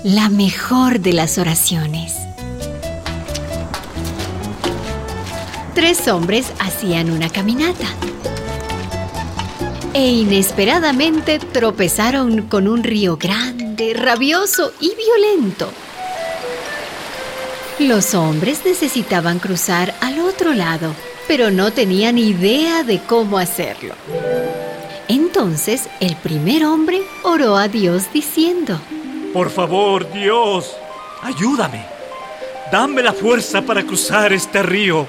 la mejor de las oraciones. 3 hombres hacían una caminata e inesperadamente tropezaron con un río grande, rabioso y violento. Los hombres necesitaban cruzar al otro lado, pero no tenían idea de cómo hacerlo. Entonces, el primer hombre oró a Dios diciendo: Por favor, Dios, ayúdame. Dame la fuerza para cruzar este río.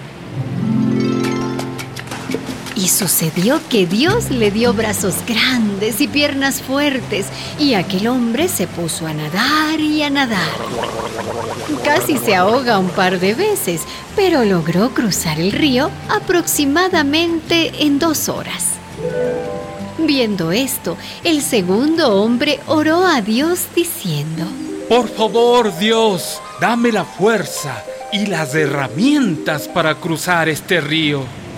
Y sucedió que Dios le dio brazos grandes y piernas fuertes, y aquel hombre se puso a nadar y a nadar. Casi se ahoga un par de veces, pero logró cruzar el río aproximadamente en 2 horas. Viendo esto, el segundo hombre oró a Dios diciendo: Por favor, Dios, dame la fuerza y las herramientas para cruzar este río.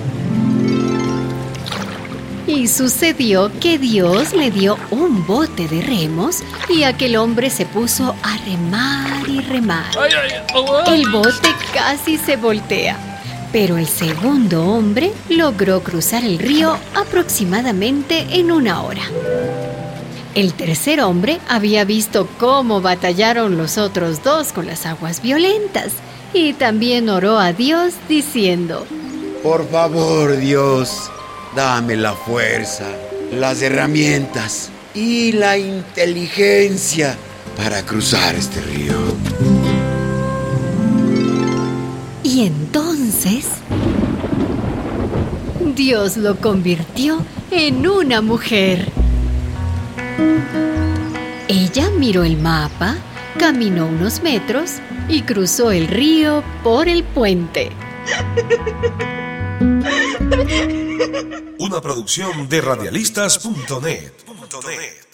Y sucedió que Dios le dio un bote de remos y aquel hombre se puso a remar y remar. El bote casi se voltea, pero el segundo hombre logró cruzar el río aproximadamente en 1 hora. El tercer hombre había visto cómo batallaron los otros 2 con las aguas violentas y también oró a Dios diciendo: Por favor, Dios, dame la fuerza, las herramientas y la inteligencia para cruzar este río. Y entonces, Dios lo convirtió en una mujer. Ella miró el mapa, caminó unos metros y cruzó el río por el puente. Una producción de radialistas.net.